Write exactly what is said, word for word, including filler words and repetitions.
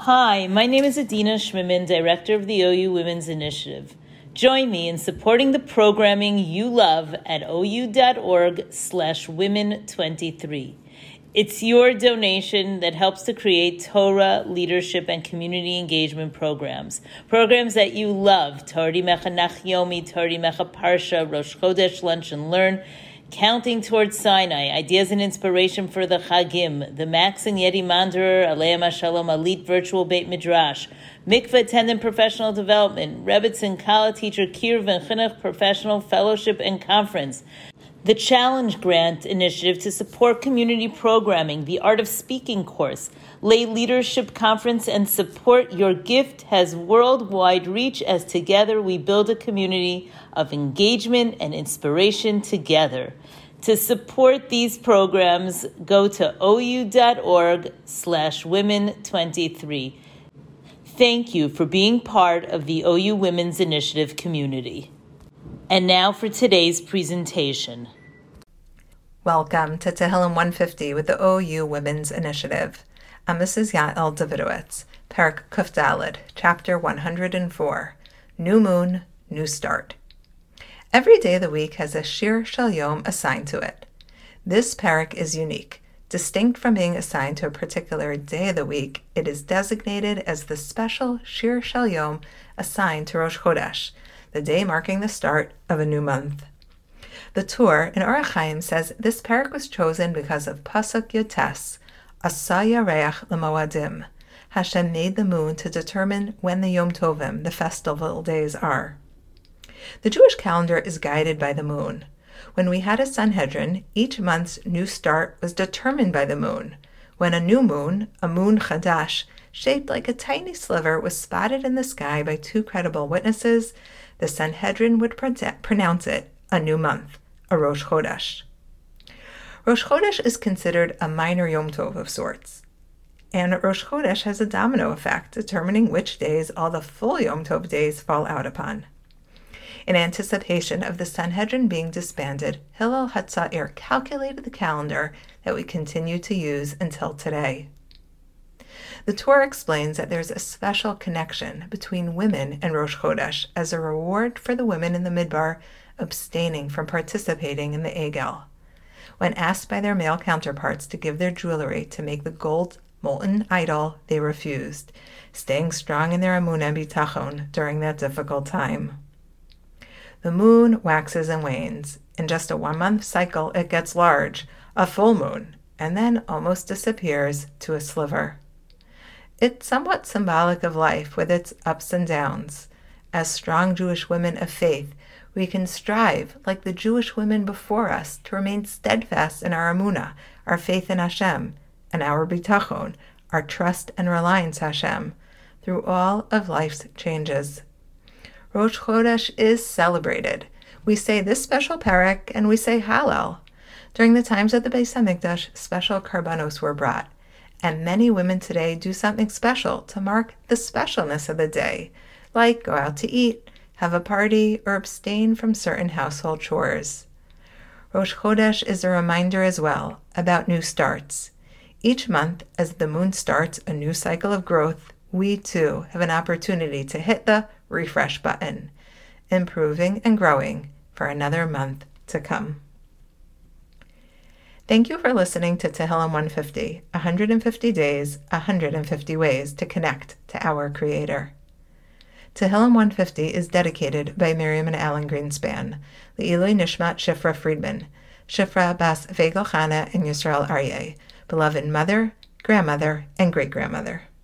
Hi, my name is Adina Schmimin, Director of the O U Women's Initiative. Join me in supporting the programming you love at ou.org slash women 23. It's your donation that helps to create Torah, leadership, and community engagement programs. Programs that you love: Torah Mecha Nach Yomi, Torah Mecha Parsha, Rosh Chodesh Lunch and Learn, Counting Towards Sinai, Ideas and Inspiration for the Chagim, the Max and Yeti Manderer, Aleim Shalom Elite Virtual Beit Midrash, Mikveh Attendant Professional Development, Rebbetzin Kala Teacher Kirv and Chinuch Professional Fellowship and Conference, the Challenge Grant Initiative to support community programming, the Art of Speaking course, Lay Leadership Conference, and support. Your gift has worldwide reach as together we build a community of engagement and inspiration together. To support these programs, go to ou.org slash women 23. Thank you for being part of the O U Women's Initiative community. And now for today's presentation. Welcome to Tehillim one fifty with the O U Women's Initiative. I'm Missus Yael Davidowitz, Perek Kuf Daled, Chapter one hundred four, New Moon, New Start. Every day of the week has a Shir Shel Yom assigned to it. This Perek is unique. Distinct from being assigned to a particular day of the week, it is designated as the special Shir Shel Yom assigned to Rosh Chodesh, the day marking the start of a new month. The Tur in Orach Chaim says this Perek was chosen because of Pasuk Yotes, Asa Yareach L'Moadim. Hashem made the moon to determine when the Yom Tovim, the festival days, are. The Jewish calendar is guided by the moon. When we had a Sanhedrin, each month's new start was determined by the moon. When a new moon, a moon Chadash, shaped like a tiny sliver, was spotted in the sky by two credible witnesses, the Sanhedrin would pro- pronounce it a new month, a Rosh Chodesh. Rosh Chodesh is considered a minor Yom Tov of sorts, and Rosh Chodesh has a domino effect, determining which days all the full Yom Tov days fall out upon. In anticipation of the Sanhedrin being disbanded, Hillel HaTzair calculated the calendar that we continue to use until today. The Torah explains that there's a special connection between women and Rosh Chodesh as a reward for the women in the Midbar abstaining from participating in the Egel. When asked by their male counterparts to give their jewelry to make the gold molten idol, they refused, staying strong in their emunah and bitachon during that difficult time. The moon waxes and wanes. In just a one-month cycle, it gets large, a full moon, and then almost disappears to a sliver. It's somewhat symbolic of life with its ups and downs. As strong Jewish women of faith, we can strive, like the Jewish women before us, to remain steadfast in our emunah, our faith in Hashem, and our bitachon, our trust and reliance Hashem, through all of life's changes. Rosh Chodesh is celebrated. We say this special Perek and we say Hallel. During the times of the Beis HaMikdash, special karbanos were brought, and many women today do something special to mark the specialness of the day, like go out to eat, have a party, or abstain from certain household chores. Rosh Chodesh is a reminder as well about new starts. Each month, as the moon starts a new cycle of growth, we too have an opportunity to hit the refresh button, improving and growing for another month to come. Thank you for listening to Tehillim one fifty, one hundred fifty days, one hundred fifty ways to connect to our Creator. Tehillim one fifty is dedicated by Miriam and Alan Greenspan, Le'ilui Nishmat Shifra Friedman, Shifra Bas Vegel Chana and Yisrael Aryeh, beloved mother, grandmother, and great-grandmother.